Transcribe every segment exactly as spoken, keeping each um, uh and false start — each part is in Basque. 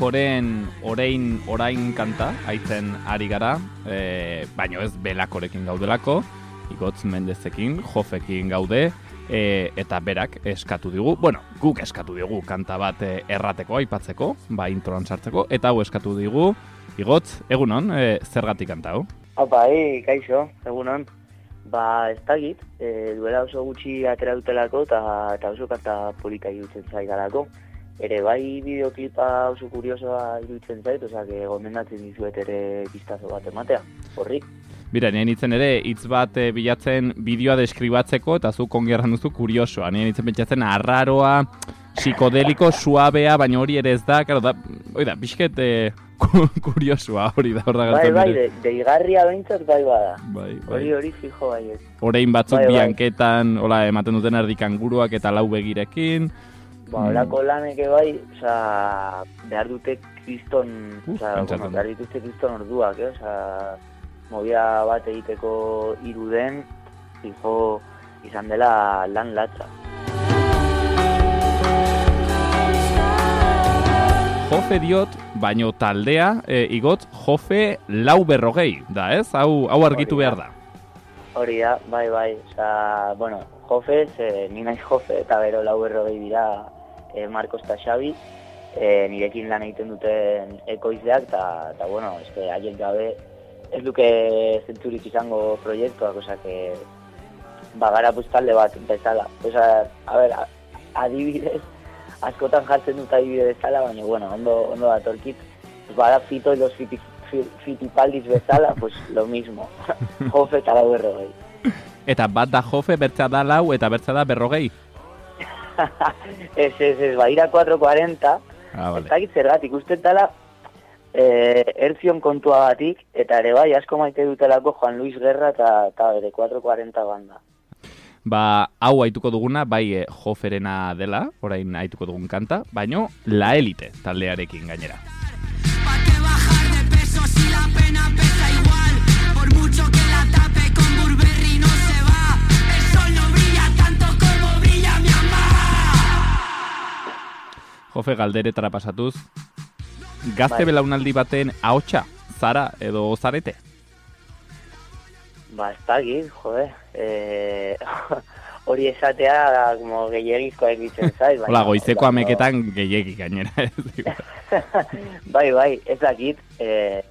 Belakoren orain orain kanta aitzen ari gara, e, baino ez Belakorekin gaudelako, Igotz Mendezekin, Jofekin gaude, e, eta berak eskatu digu, bueno, guk eskatu digu kanta bat e, errateko, aipatzeko, ba introan sartzeko, eta hau eskatu digu, Igotz, egunon, e, zergatik kanta hau? Apa, e, kaixo, egunon. Ba, ez dakit, e, duela oso gutxi atera dutelako eta, eta oso kanta polita iruditzen zaitalako. Ere bai bideoklipa oso kuriosoa iruditzen zait, osea, que gomendatzen dizuet ere bistazo bat ematea, horri. Bira, nien itzen ere, hitz bat e, bilatzen bideoa deskribatzeko, eta zu kongerran duzu kuriosoa. Nien itzen pentsatzen arraroa, psikodeliko, suabea, baina hori ere ez da, karo, da, oi da, pixket e, kuriosoa hori da, hor da gertzen. Bai, bai, de, deigarria behintzat bai bada. Bai, bai. Hori hori fijo bai ez. Horein batzuk bai, bai. bianketan, hola, ematen duten erdikanguruak eta lau begirekin. Ba, holako laneke bai, oza, behar dute kriston, oza, bueno, behar dituzte kriston orduak, eh? Oza, movida bat egiteko iruden, fijo izan dela lan latza. Jofe diot, baino taldea, e, Igotz, Jofe lau berrogei, da ez? Hau, hau argitu behar da. Hori da, bai, bai, oza, bueno, Jofe, ze, ni naiz Jofe, eta bero lau berrogei dira e, Marcos eta Xabi, e, nirekin lan egiten duten ekoizleak, eta, eta bueno, eske, haiek gabe, ez duke zentzurik izango proiektuak, oza, que bagara talde bat bezala. Oza, a ber, adibidez, askotan jartzen dut adibide bezala, baina, bueno, ondo, ondo datorkit, pues, bada Fito y los fiti, Fitipaldis bezala, pues lo mismo, Jofe eta lau berrogei. Eta bat da Jofe, bertza da lau, eta bertza da berrogei? ez, ez, ez, badira cuatro cuarenta, ah, vale. Ez dakit zergatik, uste dala, eh, erzion kontua batik, eta ere bai, asko maite dutelako Juan Luis Guerra eta, eta bere cuatro cuarenta banda. Ba, hau aituko duguna, bai e, Joferena dela, orain aituko dugun kanta, baino La Elite taldearekin gainera. Jofe, galderetara pasatuz, gazte bai. Belaunaldi baten ahotsa, zara edo zarete? Ba, ez dakit, jode, e, hori esatea como gehiagizkoa egiten zait. Hola, goizeko ameketan gehiagik gainera. bai, bai, ez dakit, e,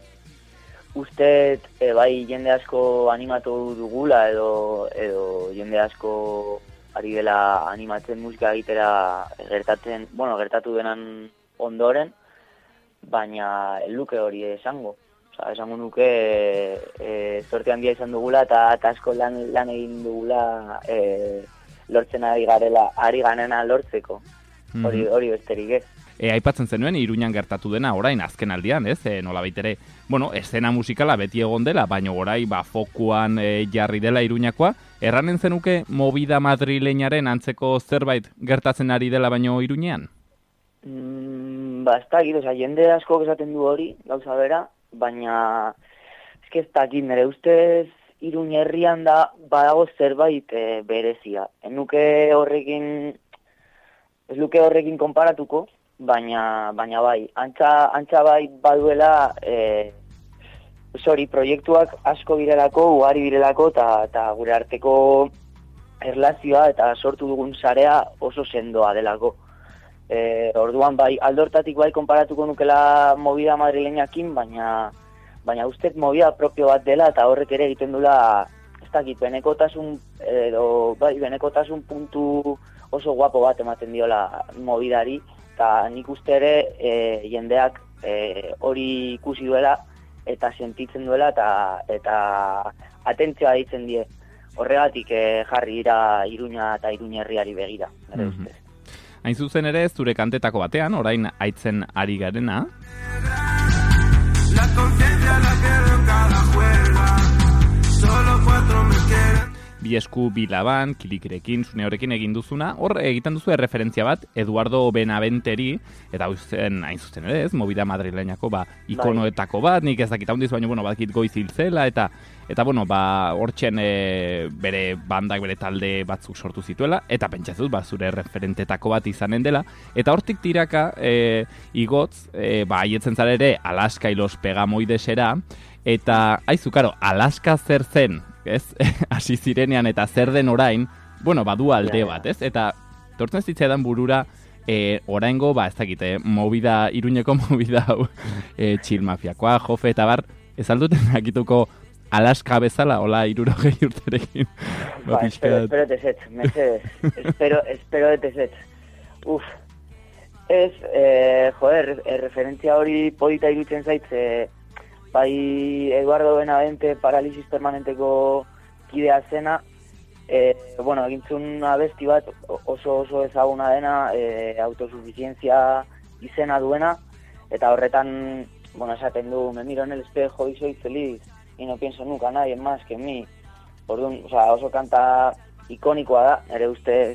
uste e, bai jende asko animatu dugula edo, edo jende asko ari dela animatzen musika egitera gertatzen, bueno, gertatu denan ondoren, baina el luke hori esango. Osa, esango nuke e, sorte handia izan dugula eta asko lan, lan egin dugula e, lortzen ari garela, ari ganena lortzeko. Hori, mm-hmm. hori besterik ez. E, aipatzen zenuen, Iruñan gertatu dena, orain azken aldian, ez? E, nola baitere, bueno, eszena musikala beti egon dela, baina orai, ba, fokuan e, jarri dela Iruñakoa. Erranen zenuke movida madrileinaren antzeko zerbait gertatzen ari dela baino Iruñean? Mm, ba, ez dakit, oza, jende asko esaten du hori, gauza bera, baina ez dakit, nire ustez Iruñ herrian da badago zerbait e, berezia. Ez nuke horrekin, ez luke horrekin konparatuko, baina, baina bai, antza, antza bai baduela, e, hori, proiektuak asko birelako, ugari birelako, eta gure arteko erlazioa eta sortu dugun sarea oso sendoa delako. E, orduan bai, aldortatik bai konparatuko nukela movida madrileñakin, baina baina ustez movida propio bat dela eta horrek ere egiten dula, ez dakit, benekotasun edo bai, benekotasun puntu oso guapo bat ematen diola movidari, eta nik uste ere e, jendeak e, hori ikusi duela eta sentitzen duela eta eta atentzioa ditzen die. Horregatik eh, jarri dira Iruña eta Iruñ herriari begira, nire mm-hmm. ustez. Hain zuzen ere, zure kantetako batean, orain aitzen ari garena. bi esku bilaban, kilikirekin, zune horrekin egin duzuna, hor egiten duzu erreferentzia bat Eduardo Benaventeri, eta hau zen hain zuzen ere ez, movida madrileñako ba, ikonoetako bat, nik ez dakit handiz, baina bueno, badakit goiz hiltzela, eta eta bueno, ba, hortxen e, bere bandak, bere talde batzuk sortu zituela, eta pentsatzut, ba, zure referentetako bat izanen dela, eta hortik tiraka, e, igotz, e, ba, haietzen zara ere, Alaska y los Pegamoidesera, eta, haizu, karo, Alaska zer zen, ez? Hasi zirenean eta zer den orain, bueno, badu alde bat, ez? Eta tortzen zitzaidan burura e, oraingo, ba, ez dakite, movida, Iruñeko movida hau, e, chill mafiakoa, jofe, eta bar, ez alduten dakituko Alaska bezala, hola, irurogei urterekin. Ba, espero, espero tezetz, mesedez, espero, espero tezetz. Uf, ez, eh, joder, e, referentzia hori polita irutzen zaitze, bai Eduardo Benavente paralisis permanenteko kidea zena, e, bueno, egintzun abesti bat oso oso ezaguna dena, e, autosuficientzia izena duena, eta horretan, bueno, esaten du, me miro en el espejo y soy feliz, y no pienso nunca a nadie más que en mí. Orduan, o sea, oso kanta ikonikoa da, ere ustez,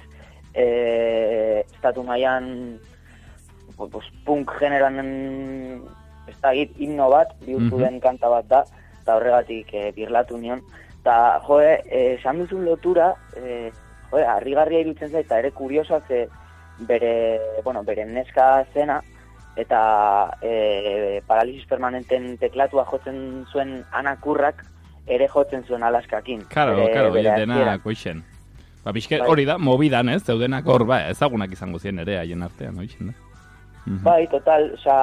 e, estatu mailan, pues, punk generan ez da git himno bat, bihurtu den kanta bat da, eta horregatik e, birlatu nion. Eta, joe, esan duzun lotura, e, joe, harrigarria irutzen zait, eta ere kuriosoak ze bere, bueno, bere neska zena, eta e, paralisis permanenten teklatua jotzen zuen anakurrak, ere jotzen zuen Alaskakin. Karo, bere, karo, bere dena koixen. Ba, bizke, hori da, mobidan ez, zeudenak hor, ba, ezagunak izango ziren ere, haien artean, oixen da. Uh-huh. Bai, total, oza,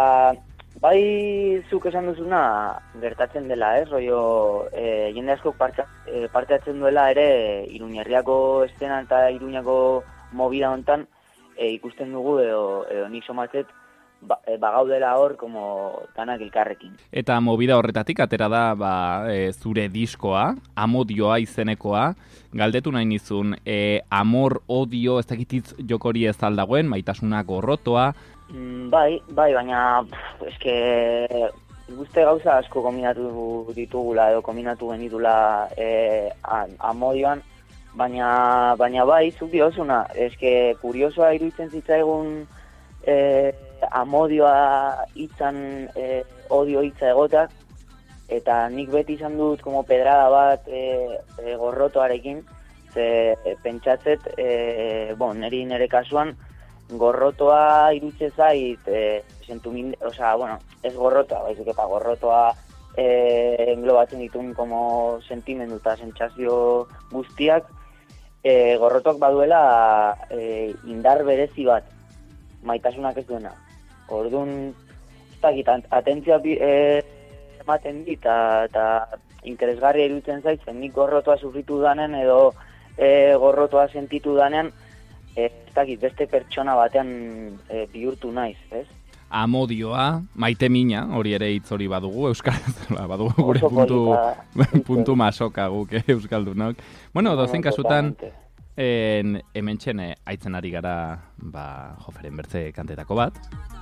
bai zuk esan duzuna gertatzen dela, ez, rollo, e, jende asko parte, e, parte hartzen duela ere Iruñerriako estena eta Iruñako movida hontan e, ikusten dugu edo, edo nik somatzet ba, e, bagaudela hor como tanak elkarrekin. Eta movida horretatik atera da ba, e, zure diskoa, Amodioa izenekoa, galdetu nahi nizun, e, amor, odio, ez dakititz jokori ez aldagoen, maitasuna gorrotoa. Mm, bai, bai, baina, pff, eske, guzti gauza asko kombinatu ditugula edo kombinatu genitula e, Amodioan, baina, baina bai, zuk diozuna, eske kuriosoa iruditzen zitzaigun e, Amodioa hitzan e, odio hitza egotak, eta nik beti izan dut como pedrada bat e, e, gorrotoarekin, ze e, pentsatzet, e, bon, neri nere kasuan, gorrotoa irutze zait, e, sentumin, osea, bueno, ez gorrotoa, baizik eta gorrotoa e, englobatzen ditun como sentimendu eta sentsazio guztiak, e, gorrotoak baduela e, indar berezi bat, maitasunak ez duena. Orduan, ez dakit, atentzia e, ematen dit, eta interesgarria iruditzen zait, zen nik gorrotoa sufritu danen edo e, gorrotoa sentitu danean, e, ez dakit, beste pertsona batean e, bihurtu naiz, ez? Amodioa, maite mina, hori ere hitz hori badugu, euskaraz, badugu gure puntu, puntu masoka guk, eh, euskaldunok. Bueno, dozen kasutan, en, hemen txene aitzen ari gara, ba, joferen bertze kantetako bat.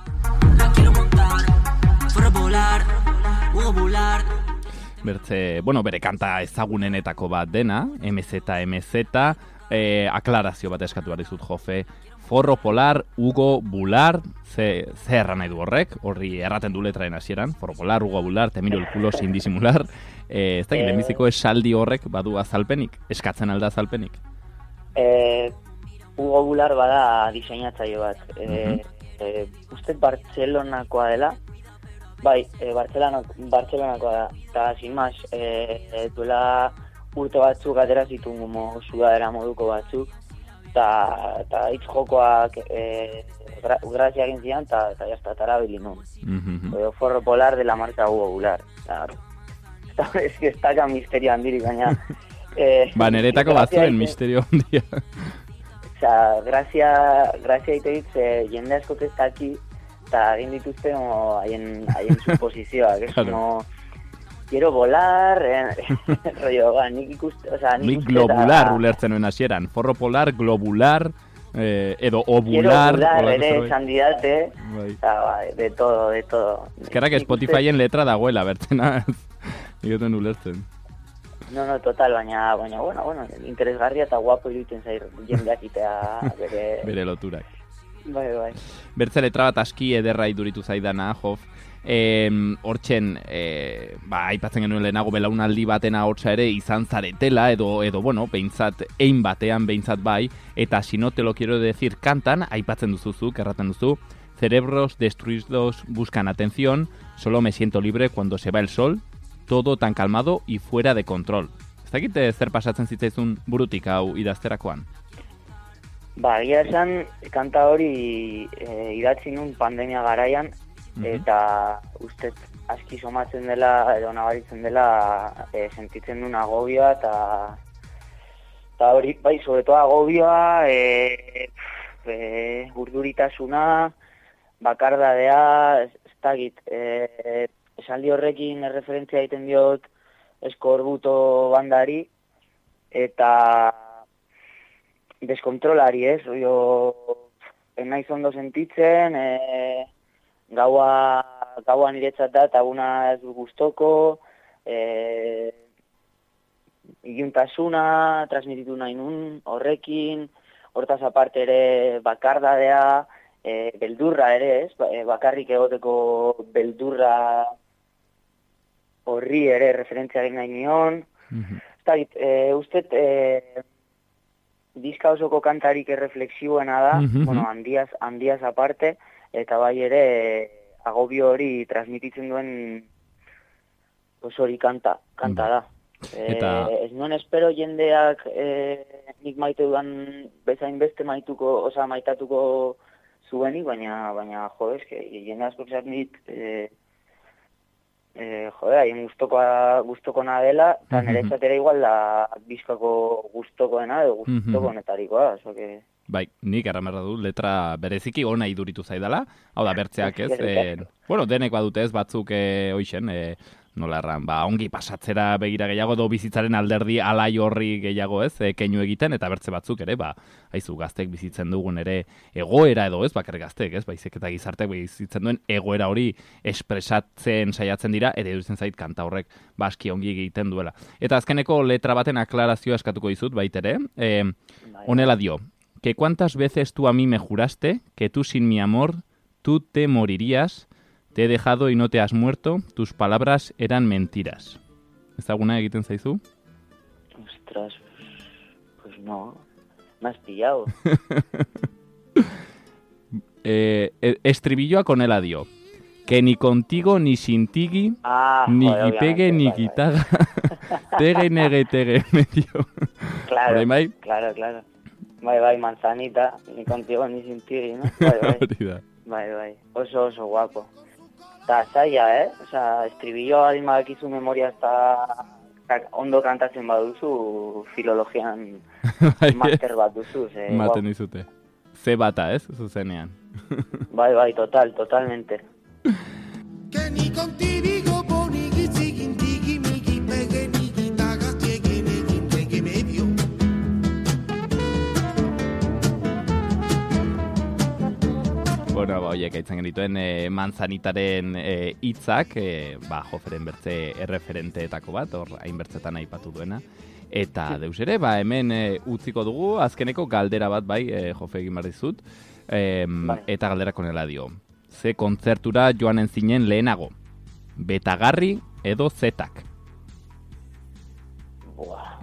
Bertze, bueno, bere kanta ezagunenetako bat dena, M Z M Z, eh, aklarazio bat eskatu behar dizut, jofe, Forro Polar, Hugo Bular, ze, ze erran nahi du horrek, horri erraten du letraen hasieran, Forro Polar, Hugo Bular, te miro el culo sin disimular, eh, ez da, eh, lehenbiziko esaldi horrek badu azalpenik, eskatzen alda azalpenik? Eh, Hugo Bular bada diseinatzaile bat, eh, uh-huh. eh, uste Bartzelonakoa dela, bai, eh, Bartzelonakoa da, eta sin mas, eh, eh, duela urte batzuk atera zituen como sudadera moduko batzuk, eta hitz jokoak e, gra, grazia egin zian, eta jazta, eta erabili nun. Mm-hmm. Forro Polar de la marca Hugo Bular. Ez que ez taka misterio handirik, baina... Eh, ba, neretako batzuen misterio handia. Osa, grazia, grazia ite ditz, eh, jende askok ez daki, eta egin dituzte haien suposizioak, ez como... Quiero volar, eh, rollo, ba, nik ikuste, o sea, nik ikuste... globular da, ulertzen nuen hasieran, Forro Polar, globular, eh, edo ovular... Quiero volar, ere, sandidate, eta, ba, de todo, de todo. Ezkerrak Spotifyen letra dagoela, bertzena, nik duten ulertzen. No, no, total, baina, baina, bueno, bueno, interesgarria eta guapo iruditzen zair jendeak itea bere... bere loturak. Bai, bai. Bertze letra bat aski ederra iduritu zaidana, Jof. Hortzen, e, ba, aipatzen genuen lehenago belaunaldi baten ahotsa ere izan zaretela, edo, edo bueno, behintzat, ein batean behintzat bai, eta si no te lo quiero decir kantan, aipatzen duzuzuk, erraten duzu, cerebros destruidos buscan atención, solo me siento libre cuando se va el sol, todo tan calmado y fuera de control. Ez dakit zer pasatzen zitzaizun burutik hau idazterakoan? Ba, egia esan, kanta hori e, idatzi nun pandemia garaian, mm-hmm. eta uste aski somatzen dela, edo nabaritzen dela, e, sentitzen duen agobioa, eta eta hori, bai, sobretoa agobioa, e, e, urduritasuna, bakardadea, ez, ez dakit, e, esaldi horrekin erreferentzia egiten diot Eskorbuto bandari, eta deskontrolari, ez? Jo, naiz ondo sentitzen, e, gaua, gaua niretzat da, eta guna ez du gustoko, e, iluntasuna, transmititu nahi nun horrekin, hortaz aparte ere bakardadea, e, beldurra ere, ez? E, bakarrik egoteko beldurra horri ere referentzia egin nahi nion. Mm-hmm. E, ustet, e, diska osoko kantarik erreflexiuena da, mm-hmm. bueno, handiaz, handiaz aparte, eta bai ere agobio hori transmititzen duen pues hori kanta, kanta da. Eta... E, ez nuen espero jendeak e, nik maite dudan bezain beste maituko, oza, maitatuko zuenik, baina, baina jo, eske, jende asko esaten dit, e, e, jode, hain guztokona dela, eta mm-hmm. nire esatera igual da bizkako guztokoena, edo guztokonetarikoa, mm-hmm. que... Bai, nik erramerra du, letra bereziki ona iduritu zaidala, hau da, bertzeak ez, e, bueno, denek badute ez, batzuk e, hoixen, e, nola erran, ba, ongi pasatzera begira gehiago, do bizitzaren alderdi alai horri gehiago ez, e, keinu egiten, eta bertze batzuk ere, ba, haizu, gaztek bizitzen dugun ere egoera edo ez, bakar gaztek ez, baizik eta gizartek bizitzen duen egoera hori espresatzen saiatzen dira, ere duzen zait kanta horrek baski ongi egiten duela. Eta azkeneko letra baten aklarazioa eskatuko dizut, baitere, e, honela dio, que cuántas veces tú a mí me juraste que tú sin mi amor tú te morirías, te he dejado y no te has muerto, tus palabras eran mentiras. ¿Ezaguna egiten zaizu? Ostras, pues no, me has pillado. eh, estribilloa con el adio. Que ni contigo ni sin tigi, ah, ni joder, guipege ni guitaga, tege nege tege medio. Claro, claro, claro. Bai, bai, manzanita, ni contigo ni sin tigi, ¿no? Bai, bai. Bai, bai, oso oso guapo. Eta zaila, eh? Osa, estribillo adin badakizu memoria eta ondo kantatzen baduzu, filologian master bat duzu. Ze, maten dizute. Ze bata, ez? Zuzenean. Bai, bai, total, totalmente. Que ni contigo poni gizigin tigi migi pege ni gitaga tiege ni gitege medio. Bueno, ba, oiek aitzen genituen e, manzanitaren hitzak, e, e, ba, Joferen bertze erreferenteetako bat, hor hainbertzetan aipatu duena. Eta deus ere, ba, hemen e, utziko dugu, azkeneko galdera bat, bai, e, Jofe egin behar dizut, e, bai. Eta galdera konela dio. Ze kontzertura joanen zinen lehenago? Betagarri edo zetak? Buah.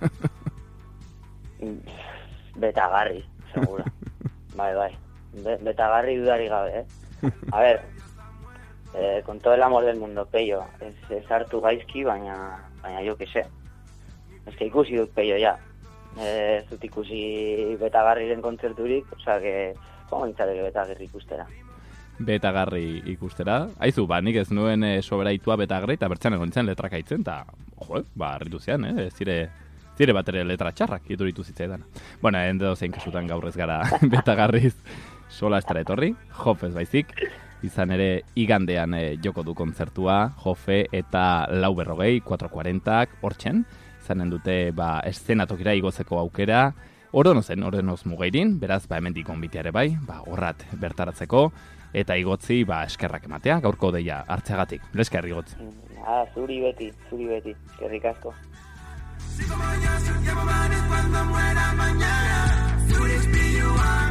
Betagarri, segura. Bai, bai. Betagarri dudari gabe, eh? A ver, eh, con todo el amor del mundo, Peio, ez, ez hartu gaizki, baina, baina jo que sé. Ez que ikusi dut Peio, ja. Ez dut ikusi Betagarriren kontzerturik, osea, que, joan nintzateke Betagarri ikustera. Betagarri ikustera. Aizu, ba, nik ez nuen e, soberaitua Betagarri, eta bertxan egon nintzen letrak aitzen, eta, jo, ba, arritu zian, eh? Zire... Zire bat ere letra txarrak iduritu zitzaidan. Bueno, endo zein kasutan gaur ez gara Betagarriz sola estara etorri, Jofez baizik, izan ere igandean e, joko du kontzertua, Jofe eta lau berrogei, cuatro cuarentak, hortxen, izanen dute ba, eszenatokira igozeko aukera, orono zen, orenoz mugeirin, beraz, ba, hemendik onbiteare bai, ba, horrat bertaratzeko, eta igotzi, ba, eskerrak ematea, gaurko deia hartzeagatik, lesker igotzi. Ah, zuri beti, zuri beti, eskerrik asko. Si como yo, si llevo manos cuando muera mañana. Zure espilua